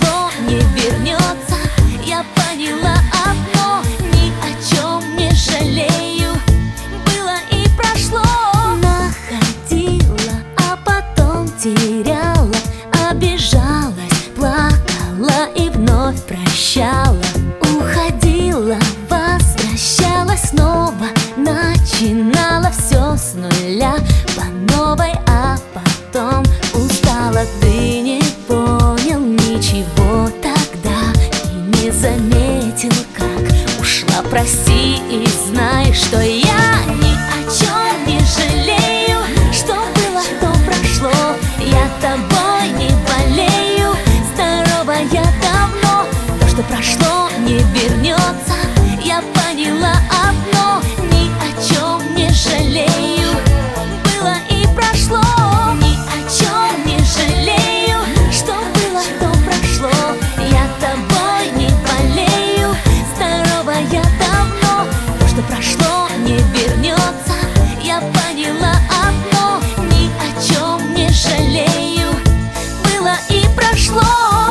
прошло, не вернется. Я поняла одно, ни о чем не жалею. Было и прошло. Находила, а потом теряла, обижалась, плакала и вновь прощала. Уходила, возвращалась снова, начинала все с нуля по новой, а потом устала. Ты не понял ничего тогда и не заметил, как ушла. Прости и знай, что я ни о чем не жалею. Что было, то прошло, я тобой не болею. Здорова я давно, то, что прошло, не вернется. Я поняла одно, ни о чем не жалею. Было и прошло, ни о чем не жалею. Что было, то прошло, я тобой не болею. Здорова я давно, то, что прошло, не вернется. Я поняла одно, ни о чем не жалею. Было и прошло.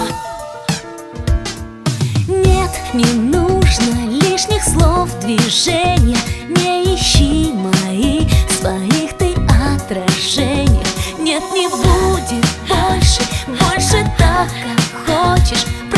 Нет, не нужно лишних слов, движения. Не ищи мои, своих ты отражениях. Нет, не будет больше, больше так, как хочешь.